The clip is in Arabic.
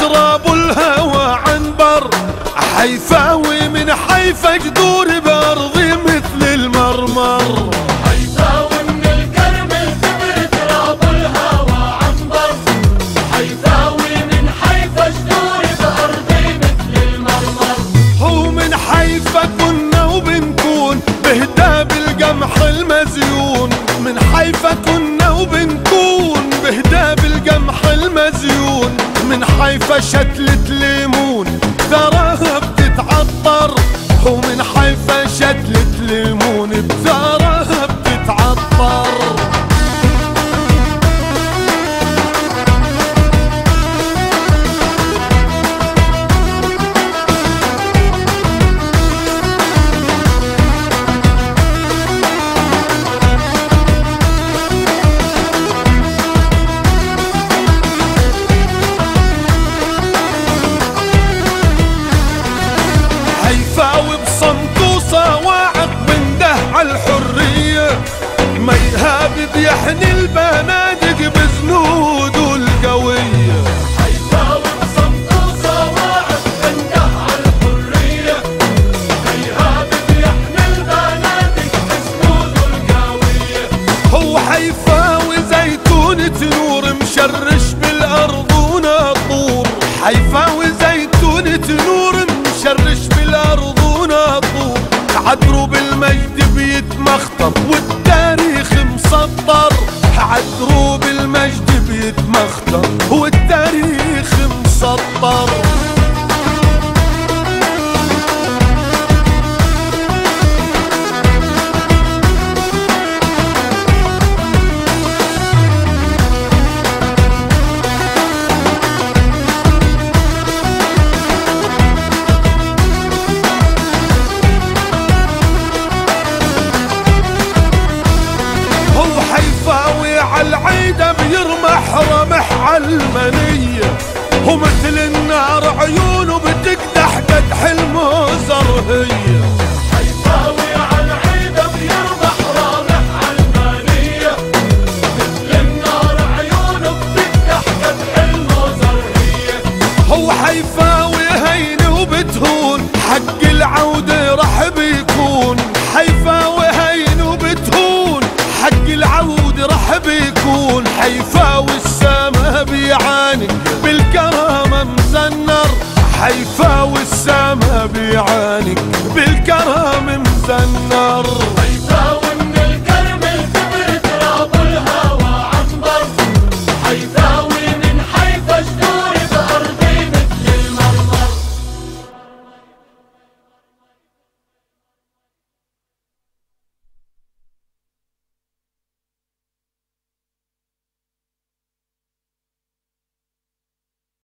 تراب الهوى عنبر، حيفاوي من حيفا جذور بأرضي مثل المرمر. حيفاوي من الكرم الكبر تراب الهوى عنبر، حيفاوي من حيفا جذور بأرضي مثل المرمر. هو من حيفا كنا وبنكون بهداب القمح المزيون، من حيفا كنا وبنكون بهداب القمح المزيون، من حيفا شتلة ليمون ثراها بتتعطر، ومن حيفا شتلة ليمون بثراها بتتعطر. حيفاوي بصمتوصة واعق بنده عالحرية، ما يهاب بيحني البنادق بزنوده القوية. حيفاوي بصمتوصة واعق بنده عالحرية، ما يهاب بيحني البنادق بزنوده القوية. هو حيفاوي زيتونة نور مشرش بالأرض وناطور، حيفاوي زيتونة نور مشرش بالأرض وناطور، عدروب المجد بيتمخطر والتاريخ مسطر، عدروب المجد بيتمخطر والتاريخ مسطر. حيفاوي عالعيدة بيرمح رمح عالمنية، ومثل النار عيونه بتقدح قدح المزرهية. حيفاوي عالعيدة بيرمح رمح عالمنية، مثل النار عيونه بتقدح قدح المزرهية. هو حيفاوي هين وبتهون حق العودة رح بيكون، حيفاوي هين وبتهون حق العود رح بيكون، حيفاوي السما بيعاني بالكرامة مزنر، حيفاوي السما بيعاني بالكرامة مزنر.